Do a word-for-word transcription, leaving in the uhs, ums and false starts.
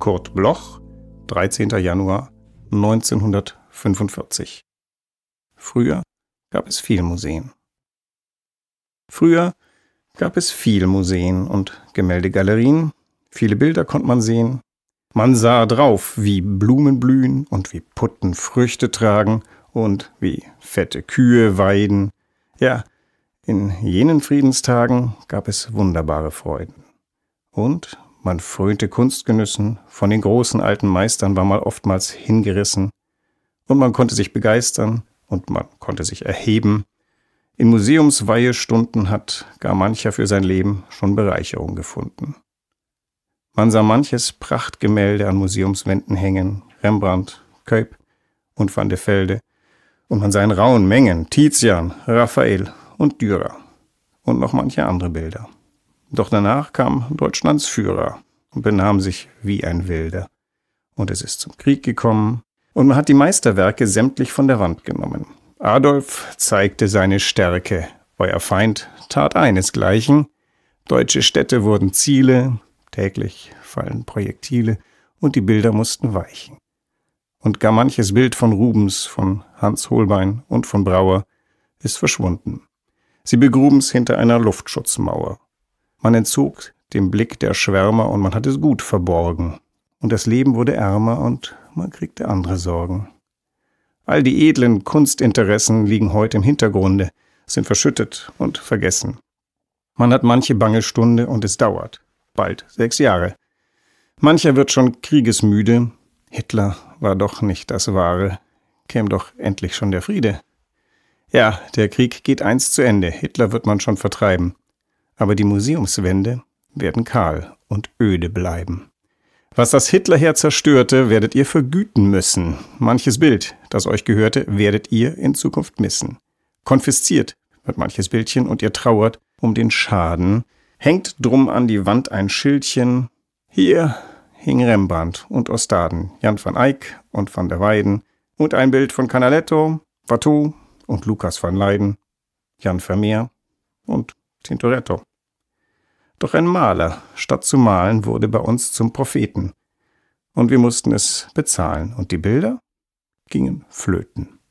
Kurt Bloch, dreizehnter Januar neunzehnhundertfünfundvierzig. Früher gab es viel Museen. Früher gab es viel Museen und Gemäldegalerien. Viele Bilder konnte man sehen. Man sah drauf, wie Blumen blühen und wie Putten Früchte tragen und wie fette Kühe weiden. Ja, in jenen Friedenstagen gab es wunderbare Freuden. Und man frönte Kunstgenüssen, von den großen alten Meistern war man oftmals hingerissen. Und man konnte sich begeistern und man konnte sich erheben. In Museumsweihestunden hat gar mancher für sein Leben schon Bereicherung gefunden. Man sah manches Prachtgemälde an Museumswänden hängen, Rembrandt, Cuyp und Van de Velde, und man sah in rauen Mengen Tizian, Raphael und Dürer und noch manche andere Bilder. Doch danach kam Deutschlands Führer und benahm sich wie ein Wilder. Und es ist zum Krieg gekommen und man hat die Meisterwerke sämtlich von der Wand genommen. Adolf zeigte seine Stärke, euer Feind tat einesgleichen. Deutsche Städte wurden Ziele, täglich fallen Projektile und die Bilder mussten weichen. Und gar manches Bild von Rubens, von Hans Holbein und von Brauer ist verschwunden. Sie begruben's hinter einer Luftschutzmauer. Man entzog dem Blick der Schwärmer und man hat es gut verborgen. Und das Leben wurde ärmer und man kriegte andere Sorgen. All die edlen Kunstinteressen liegen heute im Hintergrunde, sind verschüttet und vergessen. Man hat manche bange Stunde und es dauert. Bald sechs Jahre. Mancher wird schon kriegesmüde. Hitler war doch nicht das Wahre. Käm doch endlich schon der Friede. Ja, der Krieg geht einst zu Ende. Hitler wird man schon vertreiben. Aber die Museumswände werden kahl und öde bleiben. Was das Hitlerheer zerstörte, werdet ihr vergüten müssen. Manches Bild, das euch gehörte, werdet ihr in Zukunft missen. Konfisziert wird manches Bildchen und ihr trauert um den Schaden. Hängt drum an die Wand ein Schildchen. Hier hing Rembrandt und Ostaden, Jan van Eyck und van der Weyden und ein Bild von Canaletto, Watteau und Lucas van Leyden, Jan Vermeer und Tintoretto. Doch ein Maler, statt zu malen, wurde bei uns zum Propheten. Und wir mussten es bezahlen und die Bilder gingen flöten.